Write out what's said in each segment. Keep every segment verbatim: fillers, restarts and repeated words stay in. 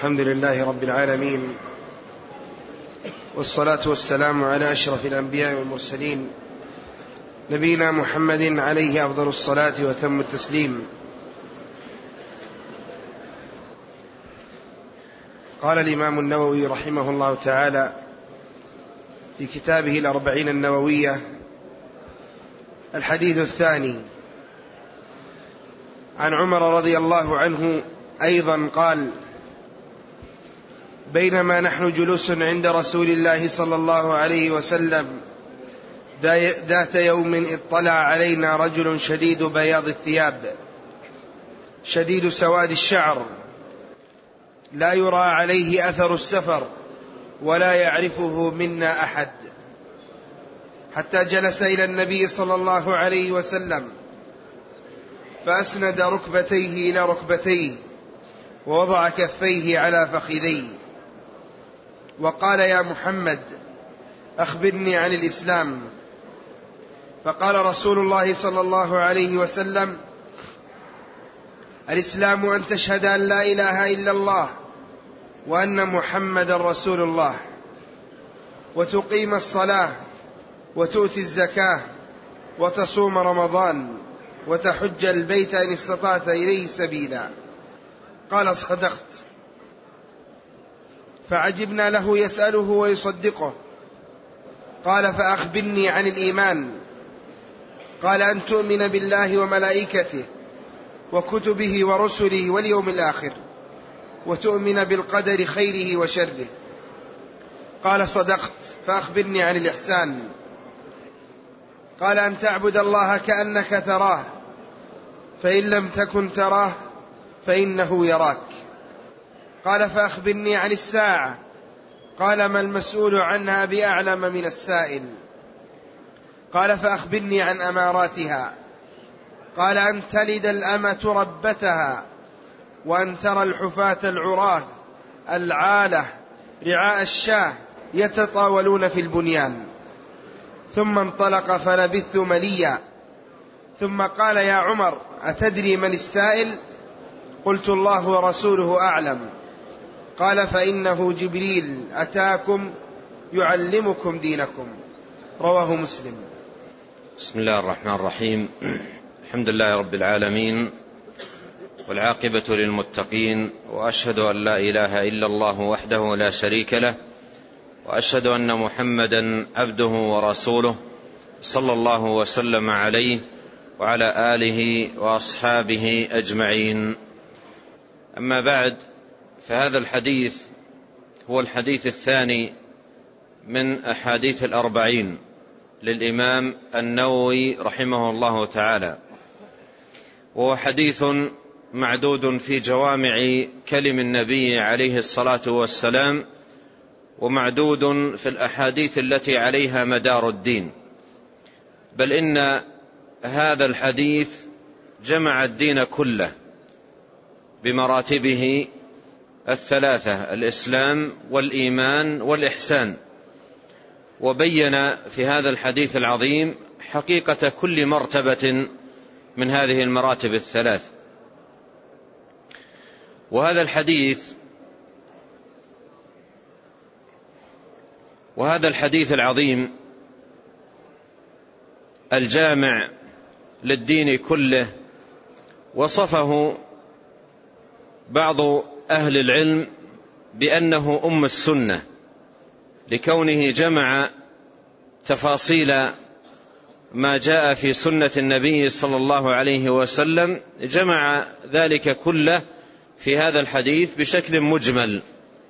الحمد لله رب العالمين، والصلاة والسلام على أشرف الأنبياء والمرسلين نبينا محمد عليه أفضل الصلاة وتم التسليم. قال الإمام النووي رحمه الله تعالى في كتابه الأربعين النووية: الحديث الثاني عن عمر رضي الله عنه أيضا قال: بينما نحن جلوس عند رسول الله صلى الله عليه وسلم ذات يوم اطلع علينا رجل شديد بياض الثياب شديد سواد الشعر، لا يرى عليه أثر السفر ولا يعرفه منا أحد، حتى جلس إلى النبي صلى الله عليه وسلم فأسند ركبتيه إلى ركبتيه ووضع كفيه على فخذيه وقال: يا محمد أخبرني عن الإسلام. فقال رسول الله صلى الله عليه وسلم: الإسلام أن تشهد أن لا إله إلا الله وأن محمد رسول الله، وتقيم الصلاة وتؤتي الزكاة وتصوم رمضان وتحج البيت إن استطعت إليه سبيلا. قال: صدقت. فعجبنا له يسأله ويصدقه. قال: فأخبرني عن الإيمان. قال: أن تؤمن بالله وملائكته وكتبه ورسله واليوم الآخر، وتؤمن بالقدر خيره وشره. قال: صدقت. فأخبرني عن الإحسان. قال: أن تعبد الله كأنك تراه، فإن لم تكن تراه فإنه يراك. قال: فأخبرني عن الساعة. قال: ما المسؤول عنها بأعلم من السائل. قال: فأخبرني عن أماراتها. قال: أن تلد الأمة ربتها، وأن ترى الحفاة العراة العالة رعاء الشاة يتطاولون في البنيان. ثم انطلق فلبثت مليا، ثم قال: يا عمر أتدري من السائل؟ قلت: الله ورسوله أعلم. قال: فإنه جبريل أتاكم يعلمكم دينكم. رواه مسلم. بسم الله الرحمن الرحيم. الحمد لله رب العالمين، والعاقبة للمتقين، وأشهد أن لا إله إلا الله وحده لا شريك له، وأشهد أن محمدا عبده ورسوله صلى الله وسلم عليه وعلى آله وأصحابه أجمعين. أما بعد، فهذا الحديث هو الحديث الثاني من أحاديث الأربعين للإمام النووي رحمه الله تعالى، وهو حديث معدود في جوامع كلم النبي عليه الصلاة والسلام، ومعدود في الأحاديث التي عليها مدار الدين، بل إن هذا الحديث جمع الدين كله بمراتبه الثلاثة: الإسلام والإيمان والإحسان، وبين في هذا الحديث العظيم حقيقة كل مرتبة من هذه المراتب الثلاث. وهذا الحديث وهذا الحديث العظيم الجامع للدين كله وصفه بعض أهل العلم بأنه أم السنة، لكونه جمع تفاصيل ما جاء في سنة النبي صلى الله عليه وسلم، جمع ذلك كله في هذا الحديث بشكل مجمل.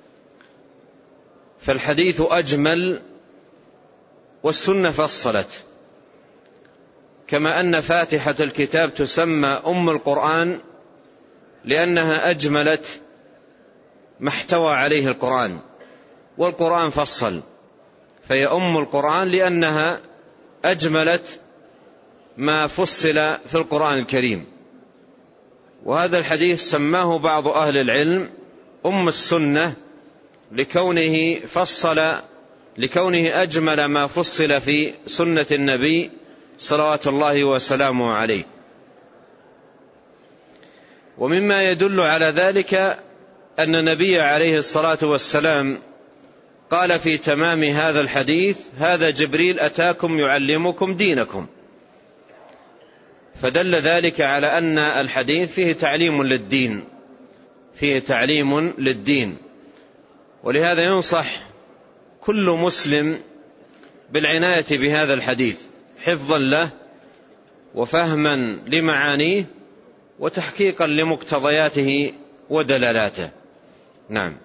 فالحديث أجمل والسنة فصلت، كما أن فاتحة الكتاب تسمى أم القرآن لأنها أجملت ما احتوى عليه القرآن، والقرآن فصل، فهي أم القرآن لأنها أجملت ما فصل في القرآن الكريم. وهذا الحديث سماه بعض أهل العلم أم السنة لكونه فصل لكونه أجمل ما فصل في سنة النبي صلوات الله وسلامه عليه. ومما يدل على ذلك أن النبي عليه الصلاة والسلام قال في تمام هذا الحديث: هذا جبريل أتاكم يعلمكم دينكم. فدل ذلك على أن الحديث فيه تعليم للدين فيه تعليم للدين ولهذا ينصح كل مسلم بالعناية بهذا الحديث حفظا له وفهما لمعانيه وتحقيقا لمقتضياته ودلالاته. نعم.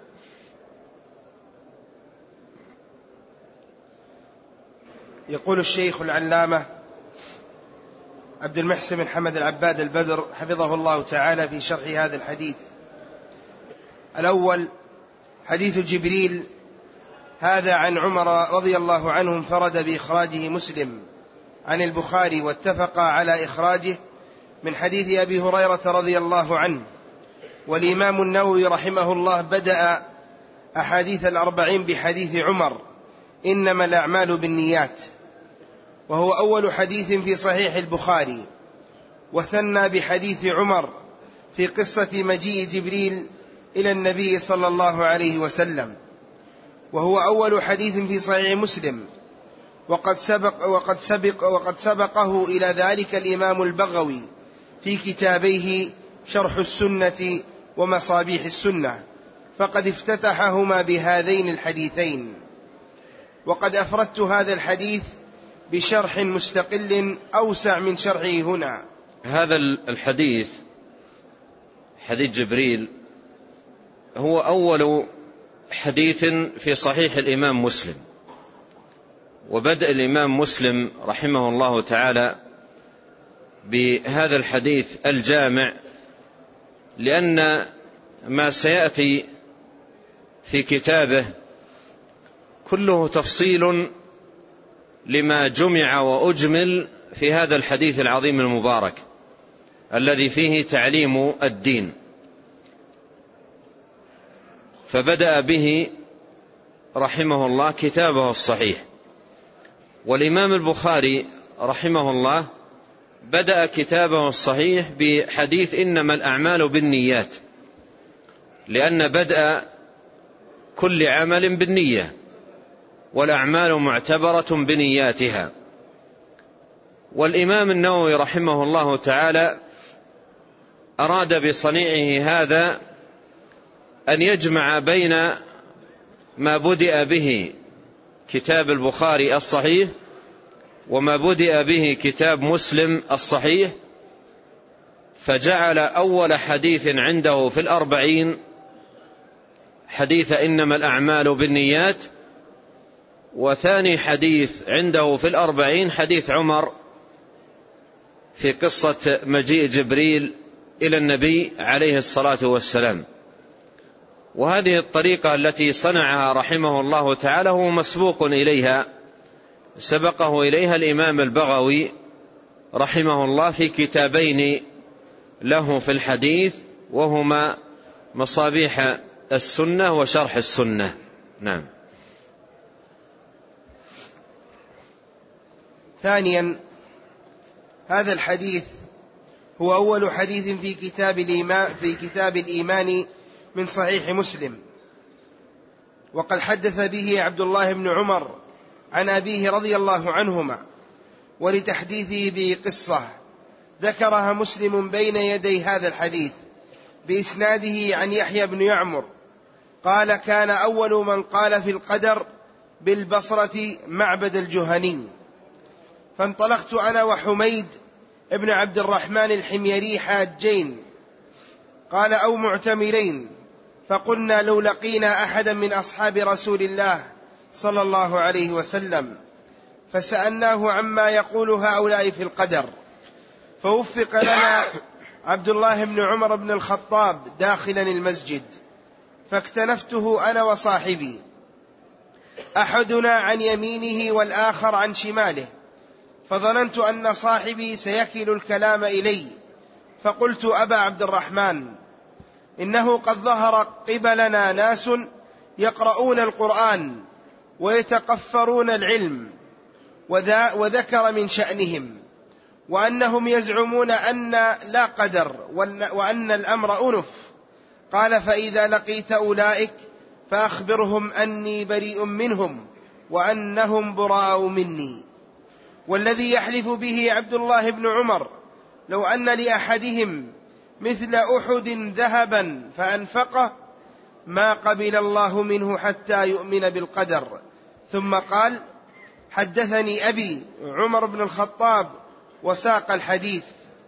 يقول الشيخ العلامة عبد المحسن بن حمد العباد البدر حفظه الله تعالى في شرح هذا الحديث: الأول حديث جبريل، هذا عن عمر رضي الله عنه انفرد بإخراجه مسلم عن البخاري واتفق على إخراجه من حديث أبي هريرة رضي الله عنه. والإمام النووي رحمه الله بدأ أحاديث الأربعين بحديث عمر: إنما الأعمال بالنيات، وهو أول حديث في صحيح البخاري. وثنى بحديث عمر في قصة مجيء جبريل إلى النبي صلى الله عليه وسلم، وهو أول حديث في صحيح مسلم. وقد سبق وقد سبق وقد سبقه إلى ذلك الإمام البغوي في كتابيه شرح السنة ومصابيح السنة، فقد افتتحهما بهذين الحديثين. وقد أفردت هذا الحديث بشرح مستقل أوسع من شرحه هنا. هذا الحديث حديث جبريل هو أول حديث في صحيح الإمام مسلم، وبدأ الإمام مسلم رحمه الله تعالى بهذا الحديث الجامع، لأن ما سيأتي في كتابه كله تفصيل لما جمع وأجمل في هذا الحديث العظيم المبارك الذي فيه تعليم الدين، فبدأ به رحمه الله كتابه الصحيح. والإمام البخاري رحمه الله بدأ كتابه الصحيح بحديث إنما الأعمال بالنيات، لأن بدأ كل عمل بالنية، والأعمال معتبرة بنياتها. والإمام النووي رحمه الله تعالى أراد بصنيعه هذا أن يجمع بين ما بدأ به كتاب البخاري الصحيح وما بدأ به كتاب مسلم الصحيح، فجعل أول حديث عنده في الأربعين حديث إنما الأعمال بالنيات، وثاني حديث عنده في الأربعين حديث عمر في قصة مجيء جبريل إلى النبي عليه الصلاة والسلام. وهذه الطريقة التي صنعها رحمه الله تعالى هو مسبوق إليها، سبقه إليها الإمام البغوي رحمه الله في كتابين له في الحديث، وهما مصابيح السنة وشرح السنة. نعم. ثانيا، هذا الحديث هو أول حديث في كتاب الإيمان في كتاب الإيمان من صحيح مسلم، وقد حدث به عبد الله بن عمر عن أبيه رضي الله عنهما، ولتحديثه بقصة ذكرها مسلم بين يدي هذا الحديث بإسناده عن يحيى بن يعمر قال: كان أول من قال في القدر بالبصرة معبد الجهني، فانطلقت أنا وحميد ابن عبد الرحمن الحميري حاجين، قال أو معتمرين، فقلنا لو لقينا أحدا من أصحاب رسول الله صلى الله عليه وسلم فسألناه عما يقول هؤلاء في القدر، فوفق لنا عبد الله بن عمر بن الخطاب داخلا المسجد، فاكتنفته أنا وصاحبي، أحدنا عن يمينه والآخر عن شماله، فظننت أن صاحبي سيكل الكلام إلي، فقلت: أبا عبد الرحمن، إنه قد ظهر قبلنا ناس يقرؤون القرآن ويتقفرون العلم، وذكر من شأنهم وأنهم يزعمون أن لا قدر وأن الأمر أنف، قال: فإذا لقيت أولئك فأخبرهم أني بريء منهم وأنهم براء مني. والذي يحلف به عبد الله بن عمر لو أن لأحدهم مثل أحد ذهبا فأنفقه ما قبل الله منه حتى يؤمن بالقدر. ثم قال: حدثني أبي عمر بن الخطاب وساق الحديث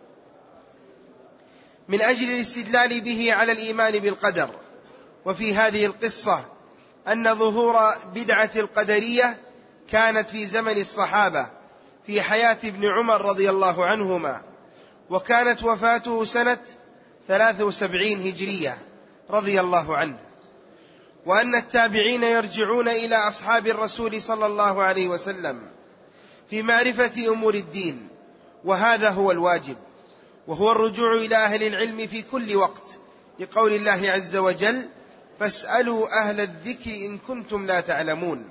من أجل الاستدلال به على الإيمان بالقدر. وفي هذه القصة أن ظهور بدعة القدرية كانت في زمن الصحابة في حياة ابن عمر رضي الله عنهما، وكانت وفاته سنة ثلاث وسبعين هجرية رضي الله عنه، وأن التابعين يرجعون إلى أصحاب الرسول صلى الله عليه وسلم في معرفة أمور الدين، وهذا هو الواجب، وهو الرجوع إلى أهل العلم في كل وقت، لقول الله عز وجل: فاسألوا أهل الذكر إن كنتم لا تعلمون.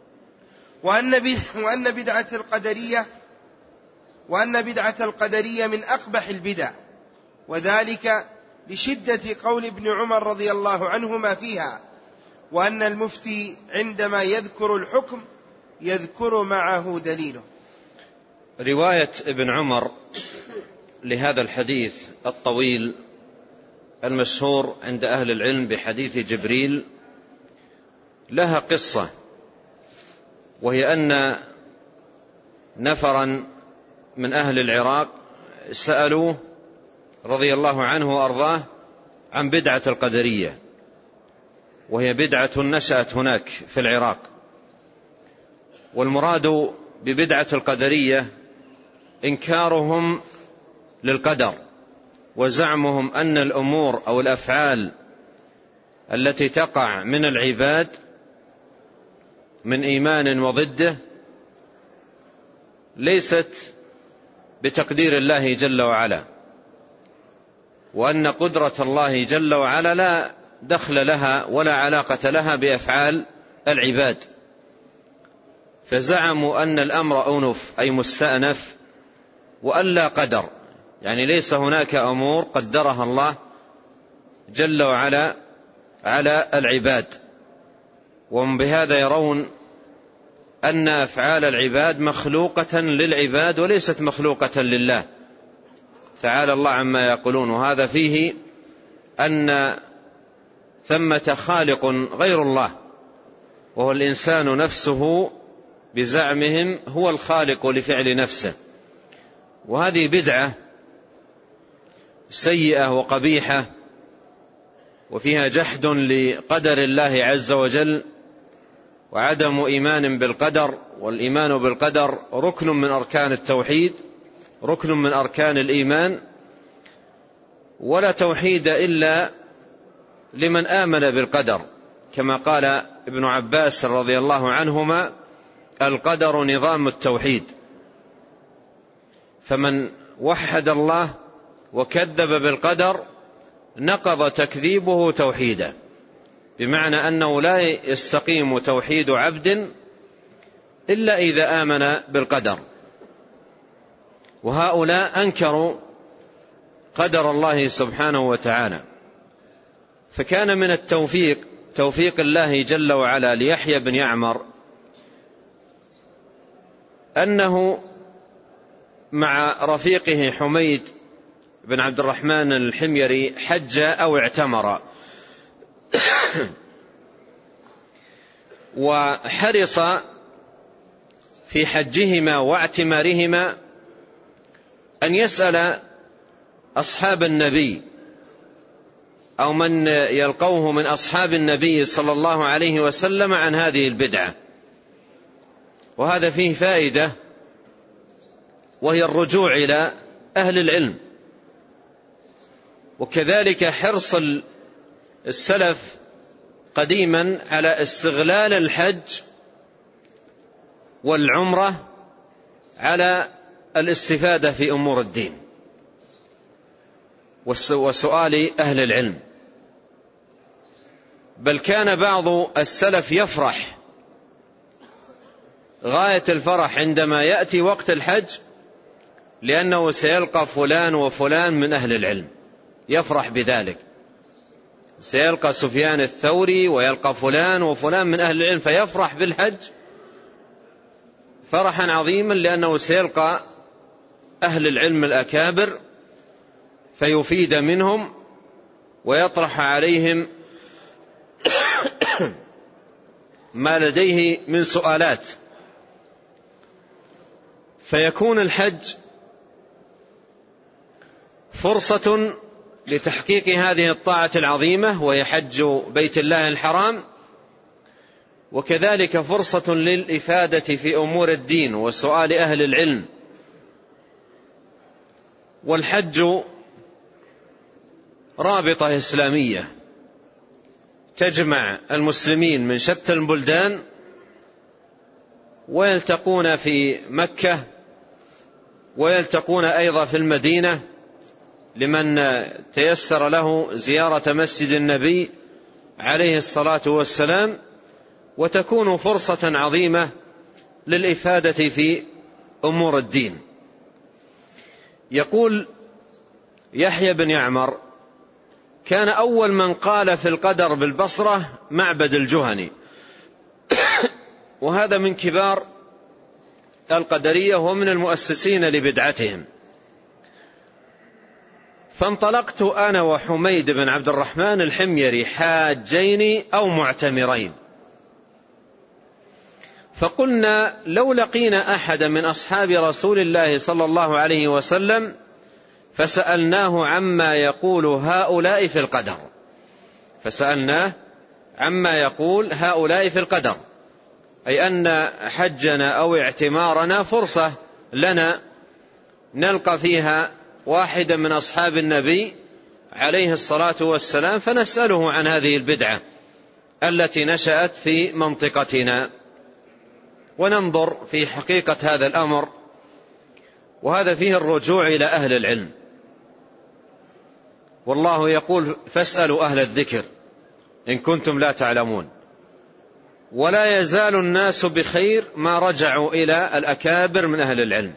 وأن بدعة القدرية وأن بدعة القدرية من أقبح البدع، وذلك لشدة قول ابن عمر رضي الله عنهما فيها، وأن المفتي عندما يذكر الحكم يذكر معه دليله. رواية ابن عمر لهذا الحديث الطويل المشهور عند أهل العلم بحديث جبريل لها قصة، وهي أن نفرا من أهل العراق سألوه رضي الله عنه وأرضاه عن بدعة القدرية، وهي بدعة نشأت هناك في العراق. والمراد ببدعة القدرية إنكارهم للقدر، وزعمهم أن الأمور أو الأفعال التي تقع من العباد من إيمان وضده ليست بتقدير الله جل وعلا، وأن قدرة الله جل وعلا لا دخل لها ولا علاقة لها بأفعال العباد. فزعموا أن الأمر أنف أي مستأنف، وأن لا قدر، يعني ليس هناك أمور قدرها الله جل وعلا على العباد. وهم بهذا يرون أن أفعال العباد مخلوقة للعباد وليست مخلوقة لله تعالى الله عما يقولون. وهذا فيه أن ثمة خالق غير الله، وهو الإنسان نفسه بزعمهم هو الخالق لفعل نفسه. وهذه بدعة سيئة وقبيحة، وفيها جحد لقدر الله عز وجل وعدم إيمان بالقدر. والإيمان بالقدر ركن من أركان التوحيد، ركن من أركان الإيمان، ولا توحيد إلا لمن آمن بالقدر، كما قال ابن عباس رضي الله عنهما: القدر نظام التوحيد. فمن وحد الله وكذب بالقدر نقض تكذيبه توحيدا، بمعنى أنه لا يستقيم توحيد عبد إلا إذا آمن بالقدر. وهؤلاء أنكروا قدر الله سبحانه وتعالى. فكان من التوفيق توفيق الله جل وعلا ليحيى بن يعمر أنه مع رفيقه حميد بن عبد الرحمن الحميري حج أو اعتمر، وحرص في حجهما واعتمارهما أن يسأل أصحاب النبي أو من يلقوه من أصحاب النبي صلى الله عليه وسلم عن هذه البدعة. وهذا فيه فائدة، وهي الرجوع إلى أهل العلم. وكذلك حرص السلف قديما على استغلال الحج والعمرة على الاستفادة في أمور الدين وسؤال أهل العلم. بل كان بعض السلف يفرح غاية الفرح عندما يأتي وقت الحج، لأنه سيلقى فلان وفلان من أهل العلم، يفرح بذلك. سيلقى سفيان الثوري ويلقى فلان وفلان من أهل العلم، فيفرح بالحج فرحا عظيما لأنه سيلقى أهل العلم الأكابر فيفيد منهم ويطرح عليهم ما لديه من سؤالات، فيكون الحج فرصة لتحقيق هذه الطاعة العظيمة وهي حج بيت الله الحرام، وكذلك فرصة للإفادة في أمور الدين وسؤال أهل العلم. والحج رابطة إسلامية تجمع المسلمين من شتى البلدان ويلتقون في مكة ويلتقون أيضا في المدينة لمن تيسر له زيارة مسجد النبي عليه الصلاة والسلام، وتكون فرصة عظيمة للإفادة في أمور الدين. يقول يحيى بن يعمر: كان أول من قال في القدر بالبصرة معبد الجهني، وهذا من كبار القدرية ومن المؤسسين لبدعتهم. فانطلقت أنا وحميد بن عبد الرحمن الحميري حاجين أو معتمرين، فقلنا لو لقينا أحد من أصحاب رسول الله صلى الله عليه وسلم فسألناه عما يقول هؤلاء في القدر فسألناه عما يقول هؤلاء في القدر أي أن حجنا أو اعتمارنا فرصة لنا نلقى فيها واحدا من أصحاب النبي عليه الصلاة والسلام فنسأله عن هذه البدعة التي نشأت في منطقتنا، وننظر في حقيقة هذا الأمر. وهذا فيه الرجوع إلى أهل العلم، والله يقول: فاسألوا أهل الذكر إن كنتم لا تعلمون. ولا يزال الناس بخير ما رجعوا إلى الأكابر من أهل العلم،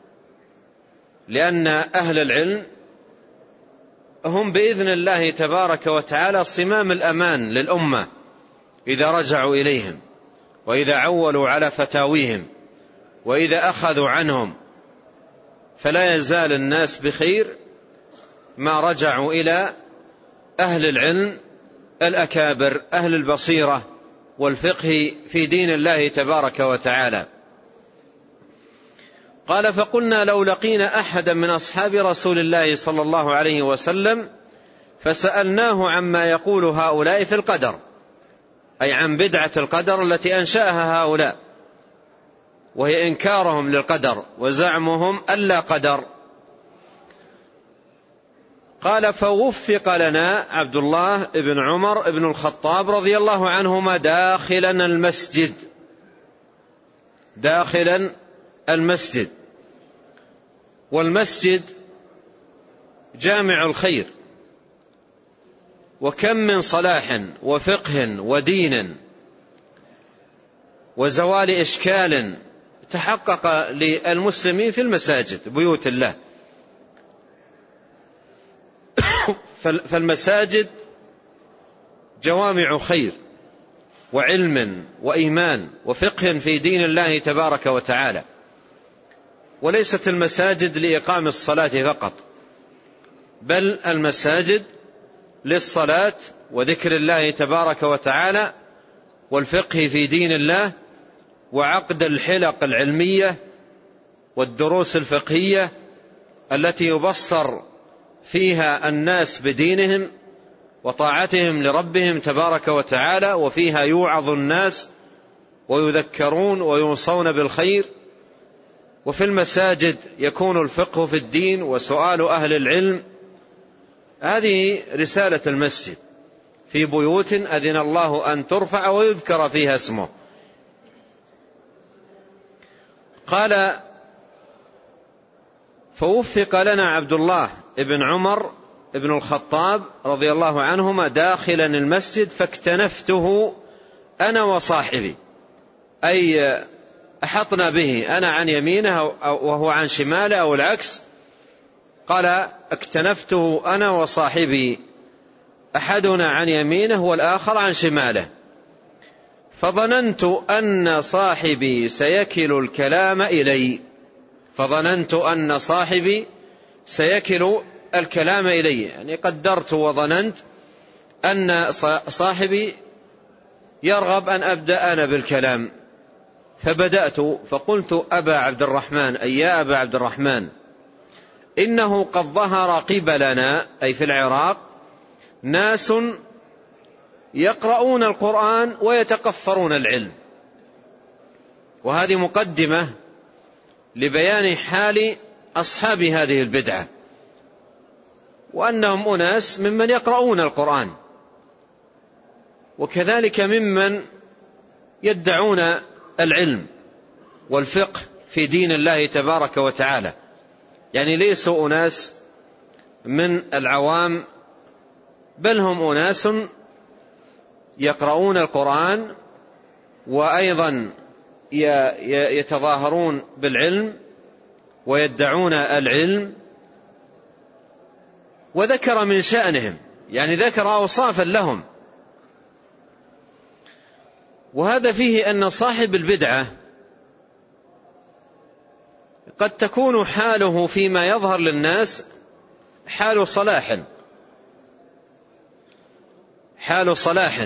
لأن أهل العلم هم بإذن الله تبارك وتعالى صمام الأمان للأمة إذا رجعوا إليهم، وإذا عولوا على فتاويهم، وإذا أخذوا عنهم، فلا يزال الناس بخير ما رجعوا إلى أهل العلم الأكابر أهل البصيرة والفقه في دين الله تبارك وتعالى. قال: فقلنا لو لقينا أحدا من أصحاب رسول الله صلى الله عليه وسلم فسألناه عما يقول هؤلاء في القدر، أي عن بدعة القدر التي أنشأها هؤلاء، وهي إنكارهم للقدر وزعمهم ألا قدر. قال: فوفق لنا عبد الله بن عمر بن الخطاب رضي الله عنهما داخلا المسجد داخلا المسجد والمسجد جامع الخير، وكم من صلاح وفقه ودين وزوال إشكال تحقق للمسلمين في المساجد بيوت الله. فالمساجد جوامع خير وعلم وإيمان وفقه في دين الله تبارك وتعالى، وليست المساجد لإقام الصلاة فقط، بل المساجد للصلاة وذكر الله تبارك وتعالى والفقه في دين الله وعقد الحلق العلمية والدروس الفقهية التي يبصر فيها الناس بدينهم وطاعتهم لربهم تبارك وتعالى، وفيها يوعظ الناس ويذكرون ويوصون بالخير. وفي المساجد يكون الفقه في الدين وسؤال أهل العلم. هذه رسالة المسجد في بيوت أذن الله أن ترفع ويذكر فيها اسمه. قال: فوفق لنا عبد الله ابن عمر ابن الخطاب رضي الله عنهما داخلا المسجد فاكتنفته أنا وصاحبي، أي أحطنا به، أنا عن يمينه وهو عن شماله أو العكس. قال: اكتنفته أنا وصاحبي أحدنا عن يمينه والآخر عن شماله، فظننت أن صاحبي سيكل الكلام إلي فظننت أن صاحبي سيكل الكلام إلي يعني قدرت وظننت أن صاحبي يرغب أن أبدأ أنا بالكلام، فبدأت فقلت: أبا عبد الرحمن، أي يا أبا عبد الرحمن، إنه قد ظهر قبلنا، أي في العراق، ناس يقرؤون القرآن ويتقفرون العلم. وهذه مقدمة لبيان حال أصحاب هذه البدعة، وأنهم أناس ممن يقرؤون القرآن، وكذلك ممن يدعون العلم والفقه في دين الله تبارك وتعالى، يعني ليسوا أناس من العوام، بل هم أناس يقرؤون القرآن وأيضا يتظاهرون بالعلم ويدعون العلم. وذكر من شأنهم، يعني ذكر أوصافا لهم، وهذا فيه أن صاحب البدعة قد تكون حاله فيما يظهر للناس حال صلاح حال صلاح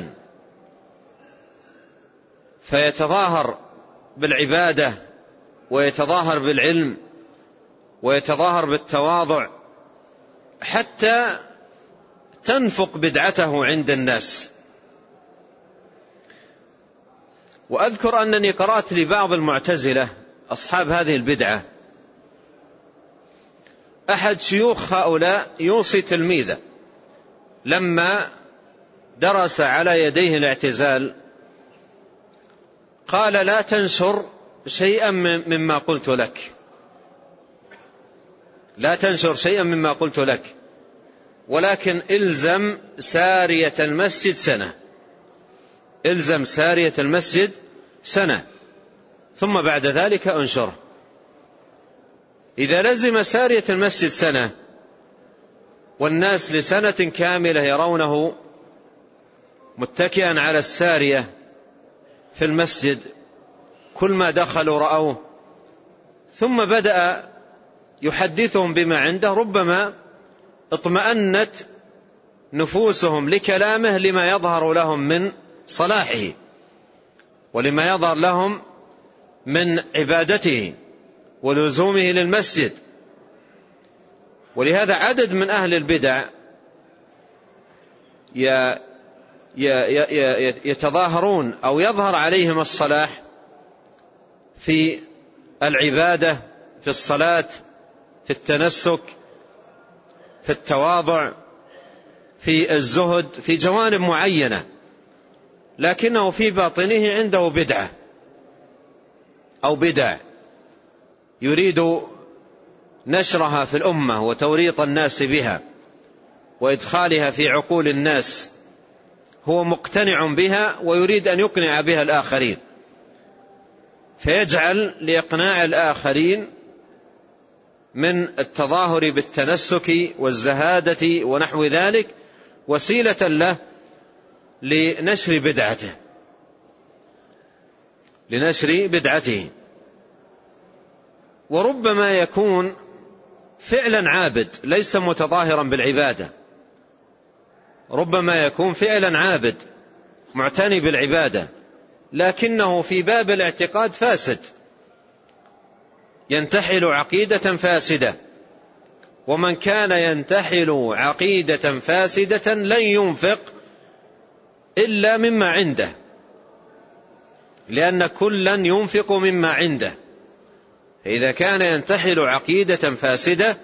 فيتظاهر بالعبادة ويتظاهر بالعلم ويتظاهر بالتواضع حتى تنفق بدعته عند الناس. وأذكر أنني قرأت لبعض المعتزلة أصحاب هذه البدعة، أحد شيوخ هؤلاء يوصي تلميذه لما درس على يديه الاعتزال، قال: لا تنشر شيئا مما قلت لك لا تنشر شيئا مما قلت لك ولكن إلزم سارية المسجد سنة إلزم سارية المسجد سنة ثم بعد ذلك انشره. إذا لزم سارية المسجد سنة والناس لسنة كاملة يرونه متكئا على السارية في المسجد، كل ما دخلوا رأوه، ثم بدأ يحدثهم بما عنده، ربما اطمأنت نفوسهم لكلامه لما يظهر لهم من صلاحه ولما يظهر لهم من عبادته ولزومه للمسجد. ولهذا عدد من أهل البدع يتظاهرون أو يظهر عليهم الصلاح في العبادة، في الصلاة، في التنسك، في التواضع، في الزهد، في جوانب معينة، لكنه في باطنه عنده بدعة أو بدع يريد نشرها في الأمة وتوريط الناس بها وإدخالها في عقول الناس، هو مقتنع بها ويريد أن يقنع بها الآخرين، فيجعل لإقناع الآخرين من التظاهر بالتنسك والزهادة ونحو ذلك وسيلة له لنشر بدعته لنشر بدعته وربما يكون فعلا عابد ليس متظاهرا بالعبادة، ربما يكون فعلا عابد معتني بالعبادة، لكنه في باب الاعتقاد فاسد، ينتحل عقيدة فاسدة، ومن كان ينتحل عقيدة فاسدة لن ينفق إلا مما عنده، لأن كلا ينفق مما عنده. إذا كان ينتحل عقيدة فاسدة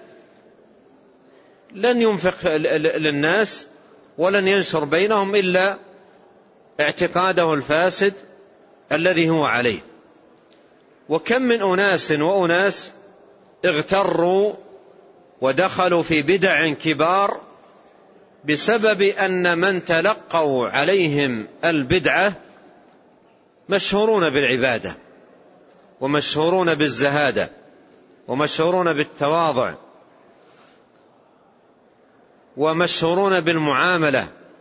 لن ينفق للناس ولن ينشر بينهم إلا اعتقاده الفاسد الذي هو عليه. وكم من أناس وأناس اغتروا ودخلوا في بدع كبار بسبب أن من تلقوا عليهم البدعة مشهورون بالعبادة ومشهورون بالزهادة ومشهورون بالتواضع ومشهورون بالمعاملة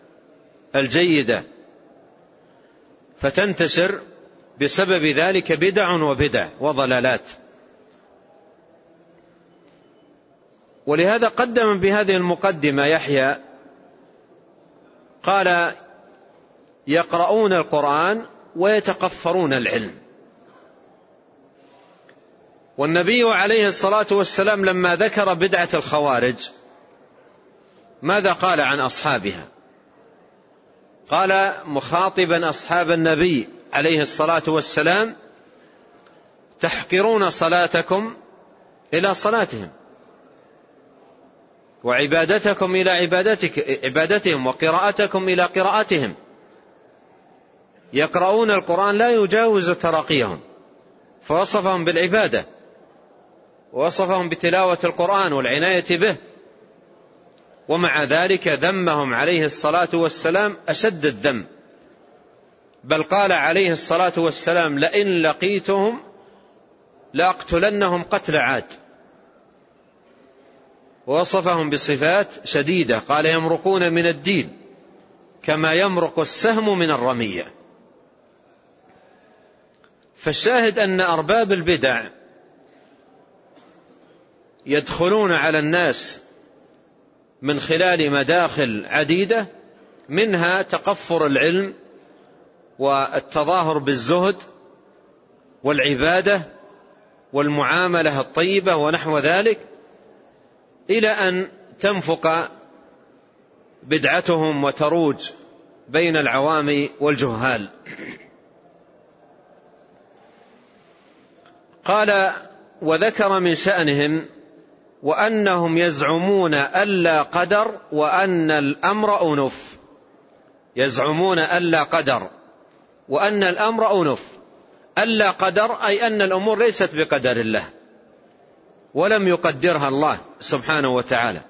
الجيدة، فتنتشر بسبب ذلك بدع وبدع وضلالات. ولهذا قدم بهذه المقدمة يحيى قال: يقرؤون القرآن ويتقفرون العلم. والنبي عليه الصلاة والسلام لما ذكر بدعة الخوارج ماذا قال عن أصحابها؟ قال مخاطبا أصحاب النبي عليه الصلاة والسلام: تحقرون صلاتكم إلى صلاتهم، وعبادتكم إلى عبادتك عبادتهم، وقراءتكم إلى قراءتهم. يقرؤون القرآن لا يجاوز تراقيهم، فوصفهم بالعبادة، ووصفهم بتلاوة القرآن والعناية به، ومع ذلك ذمهم عليه الصلاة والسلام أشد الذم، بل قال عليه الصلاة والسلام: لئن لقيتهم لأقتلنهم قتل عاد. ووصفهم بصفات شديدة، قال: يمرقون من الدين كما يمرق السهم من الرمية. فالشاهد أن أرباب البدع يدخلون على الناس من خلال مداخل عديدة، منها تقفر العلم والتظاهر بالزهد والعبادة والمعاملة الطيبة ونحو ذلك، إلى أن تنفق بدعتهم وتروج بين العوام والجهال. قال: وذكر من شأنهم وأنهم يزعمون ألا قدر وأن الأمر أنف. يزعمون ألا قدر وأن الأمر أنف. ألا قدر أي أن الأمور ليست بقدر الله، ولم يقدرها الله سبحانه وتعالى.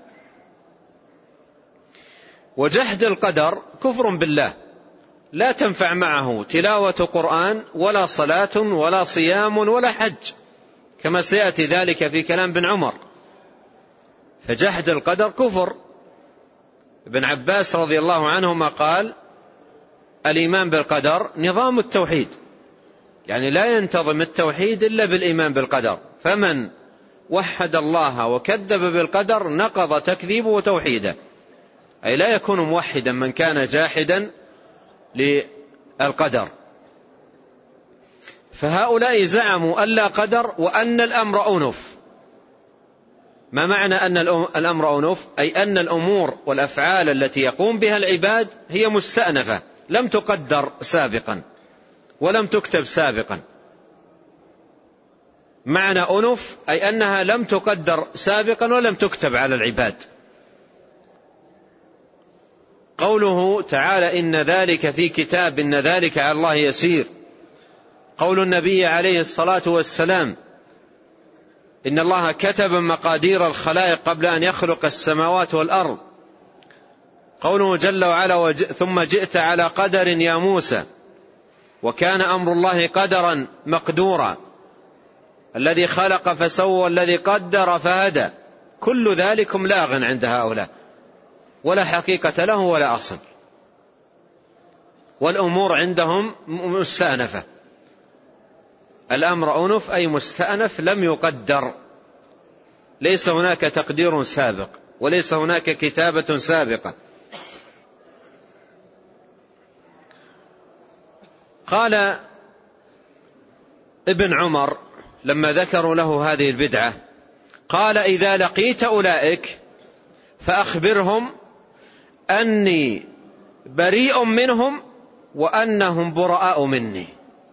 وجحد القدر كفر بالله، لا تنفع معه تلاوة قرآن ولا صلاة ولا صيام ولا حج، كما سيأتي ذلك في كلام ابن عمر. فجحد القدر كفر. ابن عباس رضي الله عنهما قال: الإيمان بالقدر نظام التوحيد، يعني لا ينتظم التوحيد إلا بالإيمان بالقدر، فمن وحد الله وكذب بالقدر نقض تكذيبه وتوحيده، أي لا يكون موحدا من كان جاحدا للقدر. فهؤلاء زعموا ألا قدر وأن الأمر أنف. ما معنى أن الأمر أنف؟ أي أن الأمور والأفعال التي يقوم بها العباد هي مستأنفة، لم تقدر سابقا ولم تكتب سابقا. معنى أنف أي أنها لم تقدر سابقا ولم تكتب على العباد. قوله تعالى: إن ذلك في كتاب إن ذلك على الله يسير. قول النبي عليه الصلاة والسلام: إن الله كتب مقادير الخلائق قبل أن يخلق السماوات والأرض. قوله جل وعلا: ثم جئت على قدر يا موسى. وكان أمر الله قدرا مقدورا. الذي خلق فسوى الذي قدر فهدى. كل ذلكم لاغ عند هؤلاء، ولا حقيقة له ولا أصل، والأمور عندهم مستأنفة. الأمر أنف أي مستأنف لم يقدر، ليس هناك تقدير سابق وليس هناك كتابة سابقة. قال ابن عمر لما ذكروا له هذه البدعة، قال: إذا لقيت أولئك فأخبرهم أني بريء منهم وأنهم براء مني.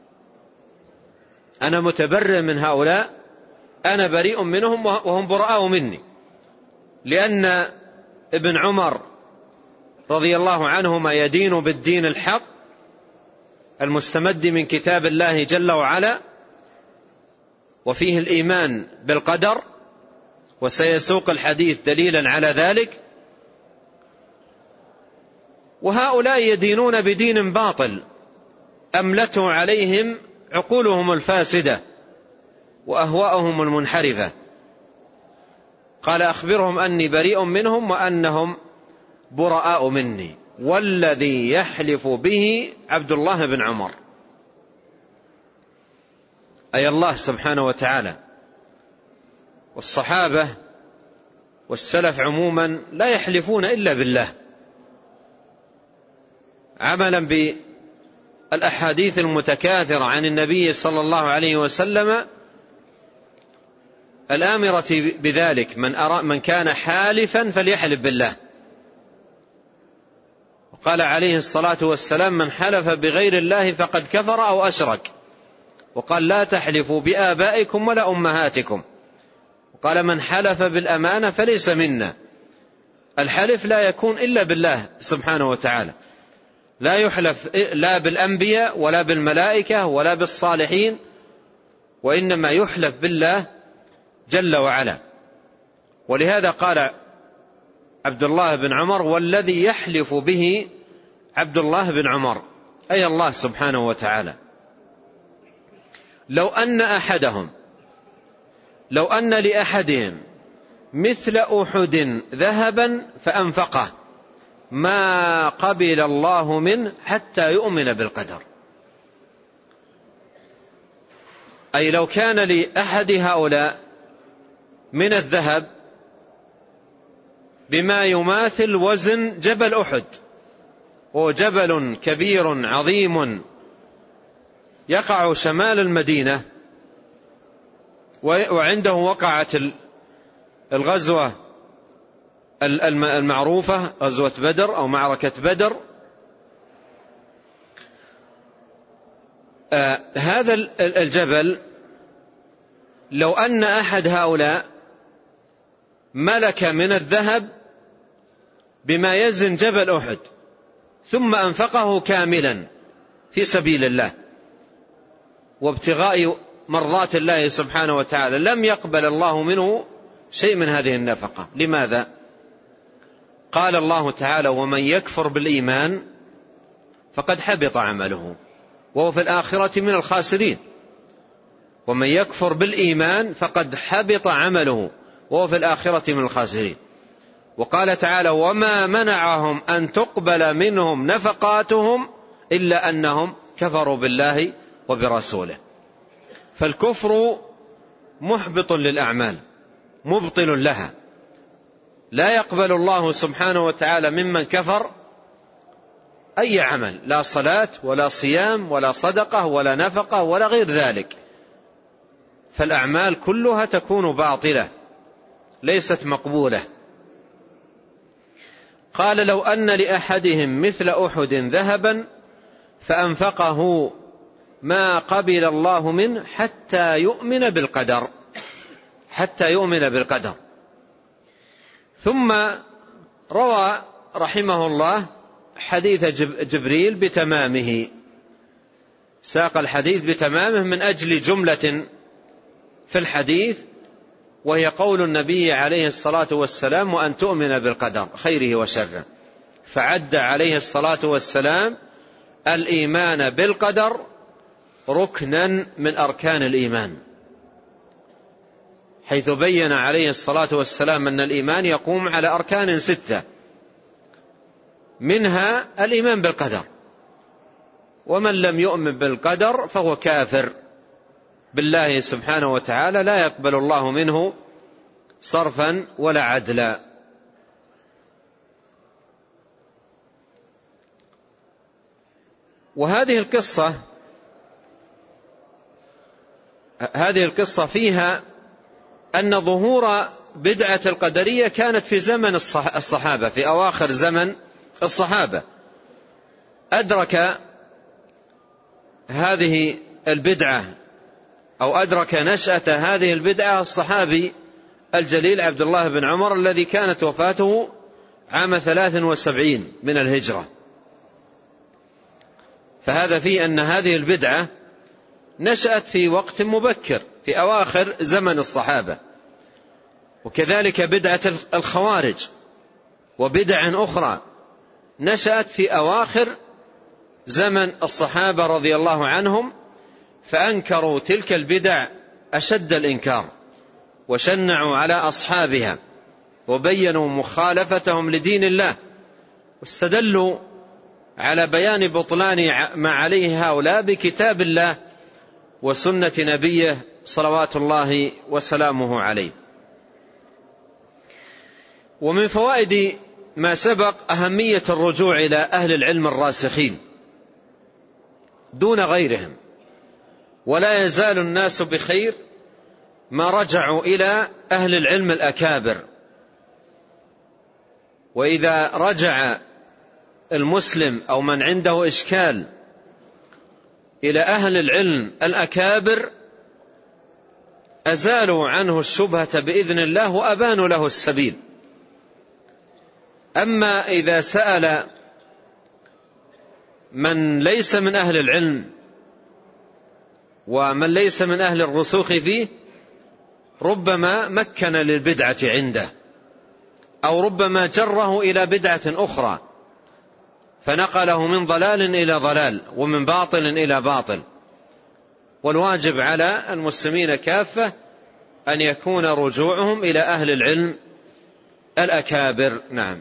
أنا متبرئ من هؤلاء، أنا بريء منهم وهم براء مني. لأن ابن عمر رضي الله عنهما يدين بالدين الحق المستمد من كتاب الله جل وعلا، وفيه الإيمان بالقدر، وسيسوق الحديث دليلا على ذلك. وهؤلاء يدينون بدين باطل أملته عليهم عقولهم الفاسدة وأهواءهم المنحرفة. قال: أخبرهم أني بريء منهم وأنهم براء مني. والذي يحلف به عبد الله بن عمر، أي الله سبحانه وتعالى. والصحابة والسلف عموما لا يحلفون إلا بالله، عملا بالأحاديث المتكاثرة عن النبي صلى الله عليه وسلم الآمرة بذلك: من, أرى من كان حالفا فليحلف بالله. وقال عليه الصلاة والسلام: من حلف بغير الله فقد كفر أو أشرك. وقال: لا تحلفوا بآبائكم ولا أمهاتكم. وقال: من حلف بالأمانة فليس منا. الحلف لا يكون إلا بالله سبحانه وتعالى، لا يحلف لا بالأنبياء ولا بالملائكة ولا بالصالحين، وإنما يحلف بالله جل وعلا. ولهذا قال عبد الله بن عمر: والذي يحلف به عبد الله بن عمر، أي الله سبحانه وتعالى. لو أن أحدهم لو أن لأحدهم مثل أحد ذهبا فأنفقه ما قبل الله منه حتى يؤمن بالقدر. أي لو كان لأحد هؤلاء من الذهب بما يماثل وزن جبل أحد، وهو جبل كبير عظيم يقع شمال المدينة، وعنده وقعت الغزوة المعروفة، غزوة بدر أو معركة بدر. آه هذا الجبل لو أن أحد هؤلاء ملك من الذهب بما يزن جبل أحد ثم أنفقه كاملا في سبيل الله وابتغاء مرضات الله سبحانه وتعالى، لم يقبل الله منه شيء من هذه النفقة. لماذا؟ قال الله تعالى: ومن يكفر بالإيمان فقد حبط عمله وهو في الآخرة من الخاسرين. ومن يكفر بالإيمان فقد حبط عمله وهو في الآخرة من الخاسرين. وقال تعالى: وما منعهم أن تقبل منهم نفقاتهم إلا أنهم كفروا بالله وبرسوله. فالكفر محبط للأعمال، مبطل لها، لا يقبل الله سبحانه وتعالى ممن كفر أي عمل، لا صلاة ولا صيام ولا صدقة ولا نفقة ولا غير ذلك. فالأعمال كلها تكون باطلة ليست مقبولة. قال: لو أن لأحدهم مثل أحد ذهبا فأنفقه ما قبل الله منه حتى يؤمن بالقدر، حتى يؤمن بالقدر. ثم روى رحمه الله حديث جبريل بتمامه، ساق الحديث بتمامه من أجل جملة في الحديث، وهي قول النبي عليه الصلاة والسلام: وأن تؤمن بالقدر خيره وشره. فعد عليه الصلاة والسلام الإيمان بالقدر ركنا من أركان الإيمان، حيث بين عليه الصلاة والسلام أن الإيمان يقوم على أركان ستة، منها الإيمان بالقدر. ومن لم يؤمن بالقدر فهو كافر بالله سبحانه وتعالى، لا يقبل الله منه صرفا ولا عدلا. وهذه القصة هذه القصة فيها أن ظهور بدعة القدرية كانت في زمن الصحابة، في أواخر زمن الصحابة. أدرك هذه البدعة أو أدرك نشأة هذه البدعة الصحابي الجليل عبد الله بن عمر، الذي كانت وفاته عام ثلاث وسبعين من الهجرة. فهذا فيه أن هذه البدعة نشأت في وقت مبكر في أواخر زمن الصحابة. وكذلك بدعة الخوارج وبدع أخرى نشأت في أواخر زمن الصحابة رضي الله عنهم، فأنكروا تلك البدع أشد الإنكار، وشنعوا على أصحابها، وبينوا مخالفتهم لدين الله واستدلوا على بيان بطلان ما عليه هؤلاء بكتاب الله وسنة نبيه صلوات الله وسلامه عليه. ومن فوائد ما سبق أهمية الرجوع إلى أهل العلم الراسخين دون غيرهم، ولا يزال الناس بخير ما رجعوا إلى أهل العلم الأكابر. وإذا رجع المسلم أو من عنده إشكال إلى أهل العلم الأكابر أزالوا عنه الشبهة بإذن الله وأبانوا له السبيل. أما إذا سأل من ليس من أهل العلم ومن ليس من أهل الرسوخ فيه ربما مكن للبدعة عنده، أو ربما جره إلى بدعة أخرى فنقله من ضلال إلى ضلال ومن باطل إلى باطل. والواجب على المسلمين كافة أن يكون رجوعهم إلى أهل العلم الأكابر. نعم.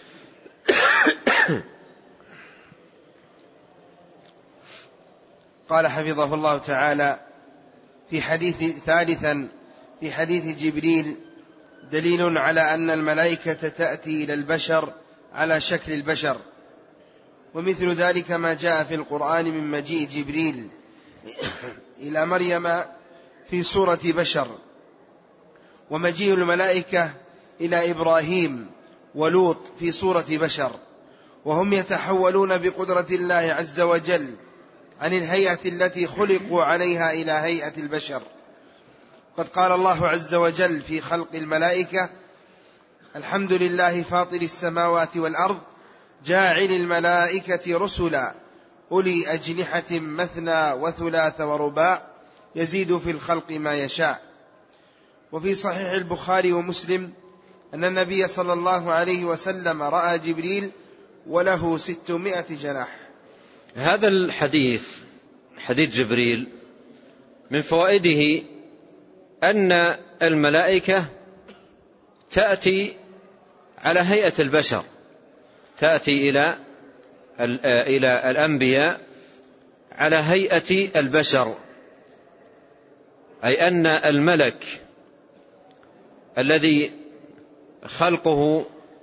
قال حفظه الله تعالى في حديث ثالثا في حديث جبريل دليل على أن الملائكة تأتي إلى البشر على شكل البشر، ومثل ذلك ما جاء في القرآن من مجيء جبريل إلى مريم في صورة بشر، ومجيء الملائكة إلى إبراهيم ولوط في صورة بشر، وهم يتحولون بقدرة الله عز وجل عن الهيئة التي خلقوا عليها إلى هيئة البشر. قد قال الله عز وجل في خلق الملائكة: الحمد لله فاطر السماوات والأرض جاعل الملائكة رسلا أولي أجنحة مثنى وثلاث ورباع يزيد في الخلق ما يشاء. وفي صحيح البخاري ومسلم أن النبي صلى الله عليه وسلم رأى جبريل وله ستمائة جناح. هذا الحديث حديث جبريل من فوائده أن الملائكة تأتي على هيئة البشر، تأتي إلى إلى الأنبياء على هيئة البشر، أي أن الملك الذي خلقه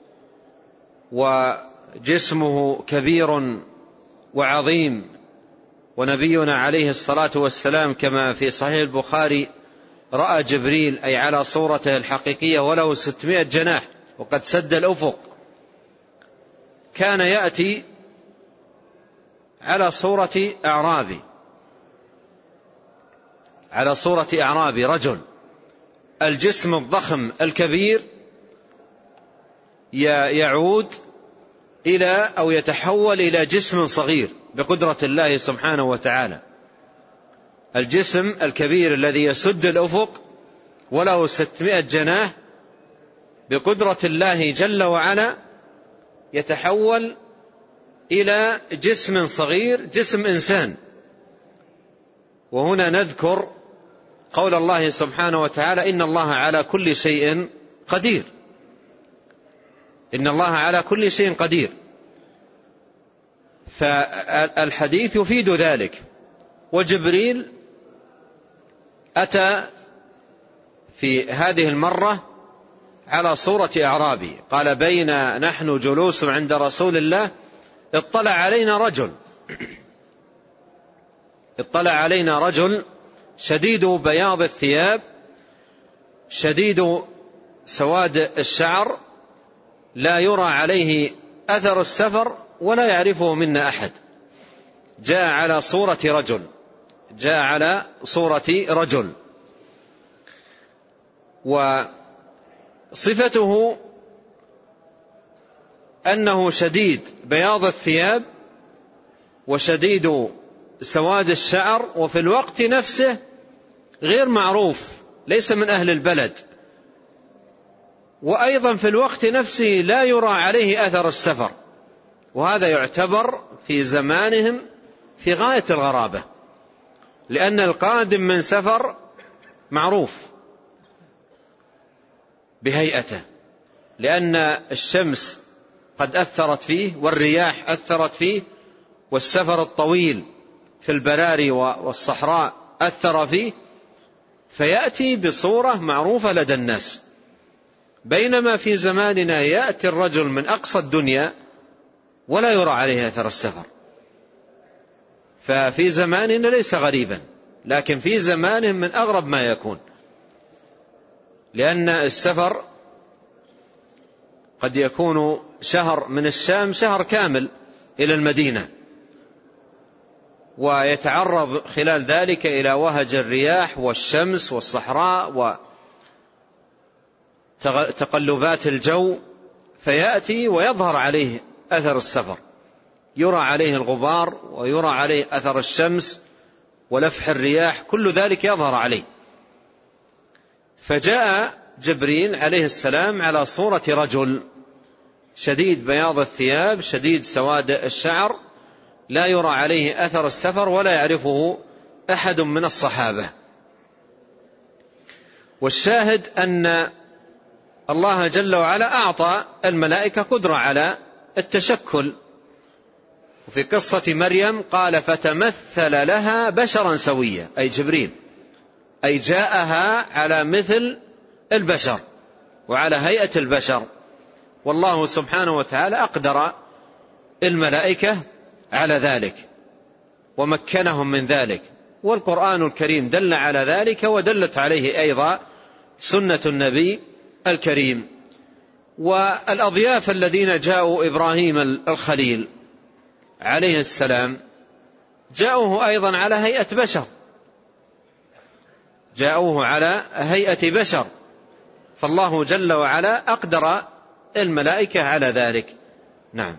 وجسمه كبير وعظيم، ونبينا عليه الصلاة والسلام كما في صحيح البخاري رأى جبريل أي على صورته الحقيقية وله ستمائة جناح وقد سد الأفق، كان يأتي على صورة أعرابي على صورة أعرابي رجل، الجسم الضخم الكبير يعود إلى أو يتحول إلى جسم صغير بقدرة الله سبحانه وتعالى. الجسم الكبير الذي يسد الأفق وله ستمائة جناح بقدرة الله جل وعلا يتحول إلى جسم صغير، جسم إنسان. وهنا نذكر قول الله سبحانه وتعالى: إن الله على كل شيء قدير. إن الله على كل شيء قدير. فالحديث يفيد ذلك. وجبريل أتى في هذه المرة على صورة أعرابي، قال: بين نحن جلوس عند رسول الله اطلع علينا رجل اطلع علينا رجل شديد بياض الثياب شديد سواد الشعر لا يرى عليه أثر السفر ولا يعرفه منا أحد. جاء على صورة رجل جاء على صورة رجل وصفته أنه شديد بياض الثياب وشديد سواد الشعر، وفي الوقت نفسه غير معروف، ليس من أهل البلد، وأيضا في الوقت نفسه لا يرى عليه أثر السفر. وهذا يعتبر في زمانهم في غاية الغرابة، لأن القادم من سفر معروف بهيئته، لأن الشمس قد أثرت فيه، والرياح أثرت فيه، والسفر الطويل في البراري والصحراء أثر فيه، فيأتي بصورة معروفة لدى الناس. بينما في زماننا يأتي الرجل من أقصى الدنيا ولا يرى عليه أثر السفر. ففي زماننا ليس غريبا، لكن في زمانهم من أغرب ما يكون، لأن السفر قد يكون شهر من الشام شهر كامل إلى المدينة، ويتعرض خلال ذلك إلى وهج الرياح والشمس والصحراء وتقلبات الجو، فيأتي ويظهر عليه أثر السفر، يرى عليه الغبار ويرى عليه أثر الشمس ولفح الرياح، كل ذلك يظهر عليه. فجاء جبريل عليه السلام على صورة رجل شديد بياض الثياب شديد سواد الشعر، لا يرى عليه أثر السفر ولا يعرفه أحد من الصحابة. والشاهد أن الله جل وعلا أعطى الملائكة قدرة على التشكل. وفي قصة مريم قال فتمثل لها بشرا سويا، أي جبريل، أي جاءها على مثل البشر وعلى هيئة البشر. والله سبحانه وتعالى أقدر الملائكة على ذلك ومكنهم من ذلك، والقرآن الكريم دل على ذلك، ودلت عليه أيضا سنة النبي الكريم. والأضياف الذين جاءوا إبراهيم الخليل عليه السلام جاءوه أيضا على هيئة بشر، جاءوه على هيئة بشر، فالله جل وعلا أقدر الملائكة على ذلك. نعم.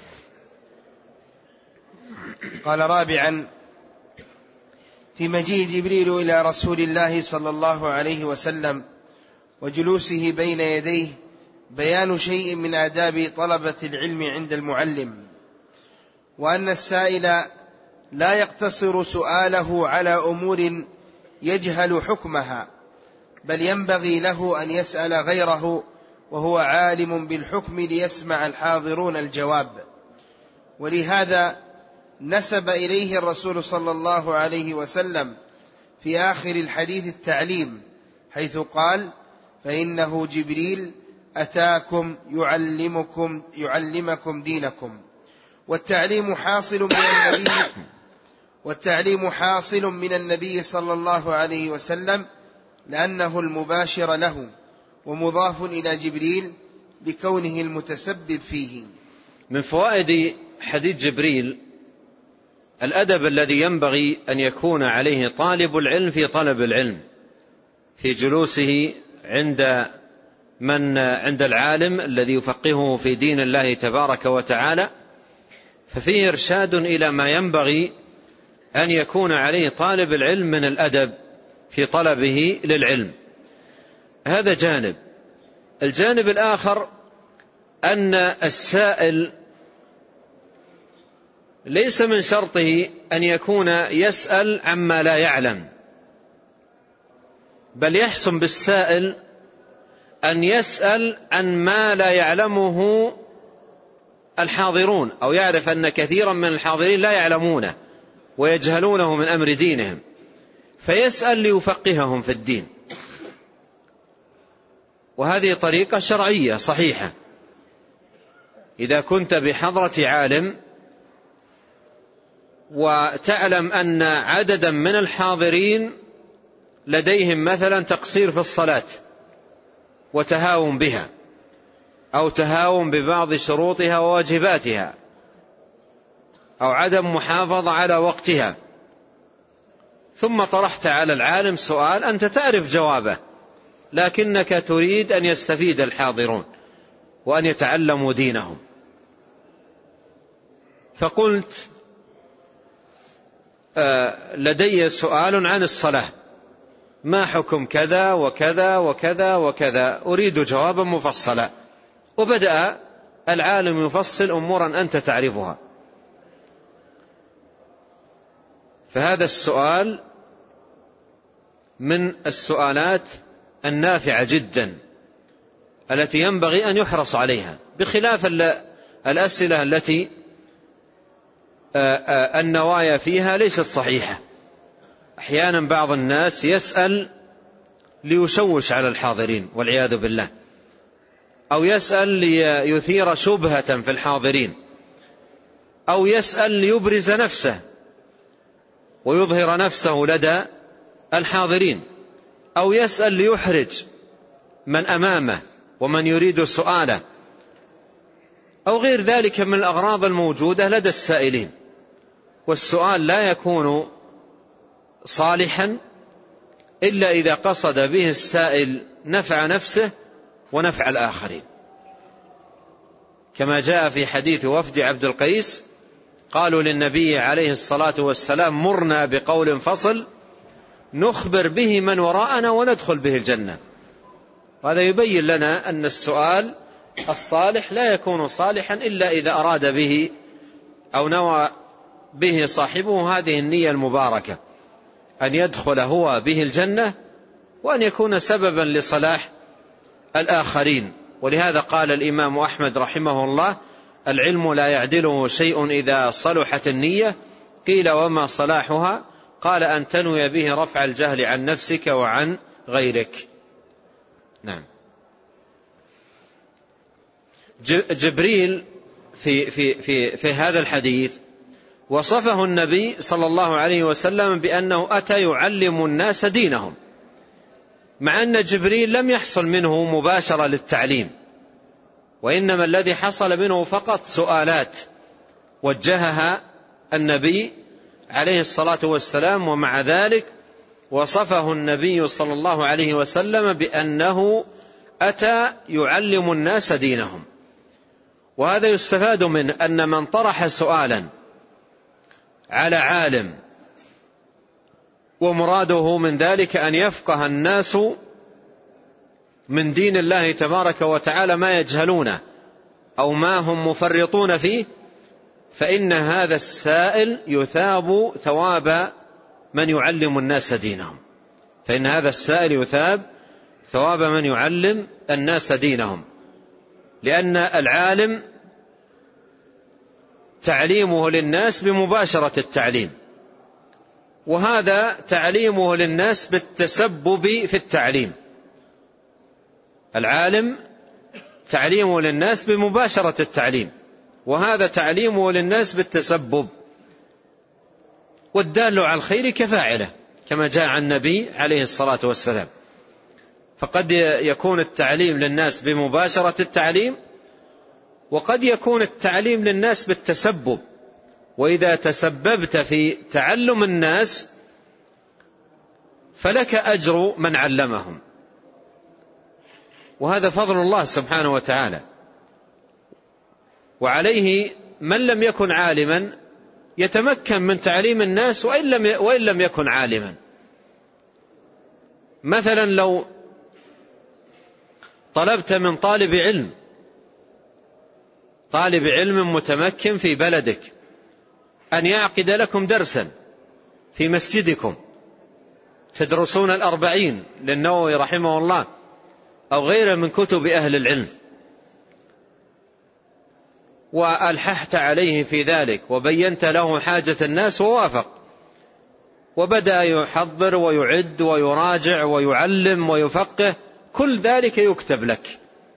قال رابعا: في مجيء جبريل إلى رسول الله صلى الله عليه وسلم وجلوسه بين يديه بيان شيء من آداب طلبة العلم عند المعلم، وأن السائل لا يقتصر سؤاله على أمور يجهل حكمها، بل ينبغي له أن يسأل غيره وهو عالم بالحكم ليسمع الحاضرون الجواب. ولهذا نسب إليه الرسول صلى الله عليه وسلم في آخر الحديث التعليم، حيث قال: فإنه جبريل أتاكم يعلمكم, يعلمكم دينكم. والتعليم حاصل من النبي والتعليم حاصل من النبي صلى الله عليه وسلم لأنه المباشر له، ومضاف إلى جبريل لكونه المتسبب فيه. من فوائد حديث جبريل الأدب الذي ينبغي أن يكون عليه طالب العلم في طلب العلم، في جلوسه عند من عند العالم الذي يفقهه في دين الله تبارك وتعالى، ففيه إرشاد إلى ما ينبغي أن يكون عليه طالب العلم من الأدب في طلبه للعلم. هذا جانب. الجانب الآخر أن السائل ليس من شرطه أن يكون يسأل عما لا يعلم، بل يحسن بالسائل أن يسأل عن ما لا يعلمه الحاضرون، أو يعرف أن كثيرا من الحاضرين لا يعلمونه ويجهلونه من أمر دينهم، فيسأل ليفقههم في الدين. وهذه طريقة شرعية صحيحة. إذا كنت بحضرة عالم وتعلم أن عددا من الحاضرين لديهم مثلا تقصير في الصلاة وتهاون بها، أو تهاون ببعض شروطها وواجباتها، أو عدم محافظة على وقتها، ثم طرحت على العالم سؤال أنت تعرف جوابه، لكنك تريد أن يستفيد الحاضرون وأن يتعلموا دينهم، فقلت آه لدي سؤال عن الصلاة، ما حكم كذا وكذا وكذا وكذا، أريد جوابا مفصلا. وبدأ العالم يفصل أمورا أنت تعرفها. فهذا السؤال من السؤالات النافعة جدا التي ينبغي أن يحرص عليها، بخلاف الأسئلة التي النوايا فيها ليست صحيحة. أحيانا بعض الناس يسأل ليشوش على الحاضرين والعياذ بالله، أو يسأل ليثير شبهة في الحاضرين، أو يسأل ليبرز نفسه ويظهر نفسه لدى الحاضرين، أو يسأل ليحرج من أمامه ومن يريد سؤاله، أو غير ذلك من الأغراض الموجودة لدى السائلين. والسؤال لا يكون صالحا إلا إذا قصد به السائل نفع نفسه ونفع الآخرين، كما جاء في حديث وفد عبد القيس قالوا للنبي عليه الصلاة والسلام مرنا بقول فصل نخبر به من وراءنا وندخل به الجنة. وهذا يبين لنا أن السؤال الصالح لا يكون صالحا إلا إذا أراد به أو نوى به صاحبه هذه النية المباركة، أن يدخل هو به الجنة وأن يكون سببا لصلاح الآخرين. ولهذا قال الإمام أحمد رحمه الله العلم لا يعدله شيء إذا صلحت النية. قيل وما صلاحها؟ قال أن تنوي به رفع الجهل عن نفسك وعن غيرك. نعم. جبريل في, في, في, في هذا الحديث وصفه النبي صلى الله عليه وسلم بأنه أتى يعلم الناس دينهم، مع أن جبريل لم يحصل منه مباشرة للتعليم، وإنما الذي حصل منه فقط سؤالات وجهها النبي عليه الصلاة والسلام. ومع ذلك وصفه النبي صلى الله عليه وسلم بأنه أتى يعلم الناس دينهم. وهذا يستفاد من أن من طرح سؤالا على عالم ومراده من ذلك أن يفقه الناس من دين الله تبارك وتعالى ما يجهلونه أو ما هم مفرطون فيه، فإن هذا السائل يثاب ثواب من يعلم الناس دينهم، فإن هذا السائل يثاب ثواب من يعلم الناس دينهم، لأن العالم تعليمه للناس بمباشرة التعليم، وهذا تعليمه للناس بالتسبب في التعليم. العالم تعليمه للناس بمباشرة التعليم، وهذا تعليمه للناس بالتسبب. والدال على الخير كفاعله كما جاء عن النبي عليه الصلاة والسلام. فقد يكون التعليم للناس بمباشرة التعليم، وقد يكون التعليم للناس بالتسبب. وإذا تسببت في تعلم الناس فلك أجر من علمهم، وهذا فضل الله سبحانه وتعالى. وعليه من لم يكن عالما يتمكن من تعليم الناس وإن لم وإن لم يكن عالما. مثلا لو طلبت من طالب علم طالب علم متمكن في بلدك أن يعقد لكم درسا في مسجدكم، تدرسون الأربعين للنووي رحمه الله أو غيره من كتب أهل العلم، وألححت عليه في ذلك وبينت له حاجة الناس ووافق، وبدأ يحضر ويعد ويراجع ويعلم ويفقه، كل ذلك يكتب لك،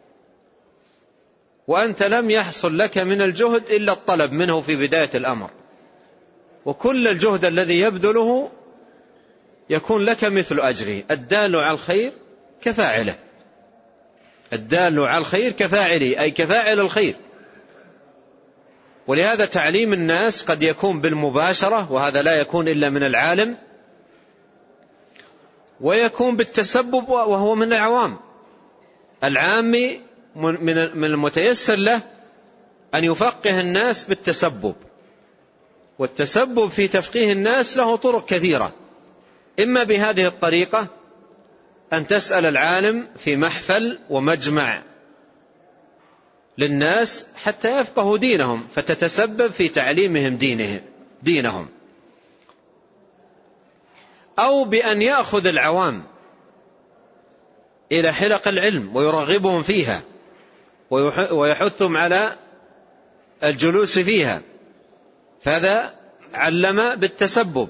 وأنت لم يحصل لك من الجهد إلا الطلب منه في بداية الأمر، وكل الجهد الذي يبذله يكون لك مثل أجره. الدال على الخير كفاعله، الدال على الخير كفاعله، أي كفاعل الخير. ولهذا تعليم الناس قد يكون بالمباشرة، وهذا لا يكون إلا من العالم، ويكون بالتسبب وهو من العوام. العامي من المتيسر له أن يفقه الناس بالتسبب، والتسبب في تفقيه الناس له طرق كثيرة، إما بهذه الطريقة أن تسأل العالم في محفل ومجمع للناس حتى يفقهوا دينهم فتتسبب في تعليمهم دينه دينهم، أو بأن يأخذ العوام إلى حلق العلم ويرغبهم فيها ويحثهم على الجلوس فيها، فهذا علم بالتسبب.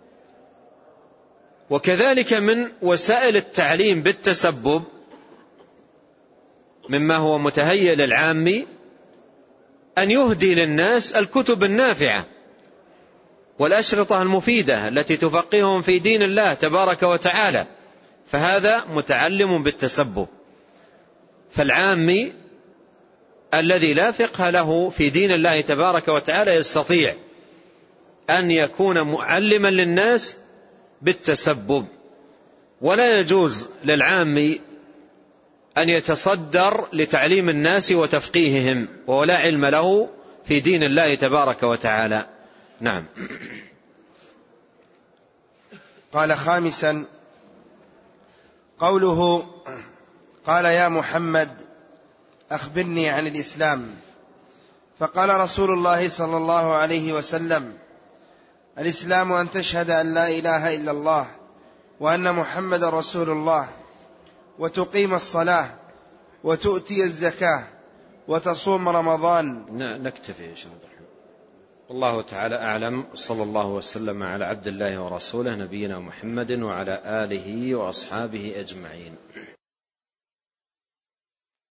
وكذلك من وسائل التعليم بالتسبب مما هو متهيئ للعامي أن يهدي للناس الكتب النافعة والأشرطة المفيدة التي تفقههم في دين الله تبارك وتعالى، فهذا متعلم بالتسبب. فالعامي الذي لا فقه له في دين الله تبارك وتعالى يستطيع أن يكون معلما للناس بالتسبب، ولا يجوز للعامي أن يتصدر لتعليم الناس وتفقيههم وهو لا علم له في دين الله تبارك وتعالى. نعم. قال خامسا قوله قال يا محمد أخبرني عن الإسلام، فقال رسول الله صلى الله عليه وسلم الإسلام أن تشهد أن لا إله إلا الله وأن محمد رسول الله وتقيم الصلاة وتؤتي الزكاة وتصوم رمضان. نكتفي إن شاء الله. والله تعالى أعلم، صلى الله وسلم على عبد الله ورسوله نبينا محمد وعلى آله وأصحابه أجمعين.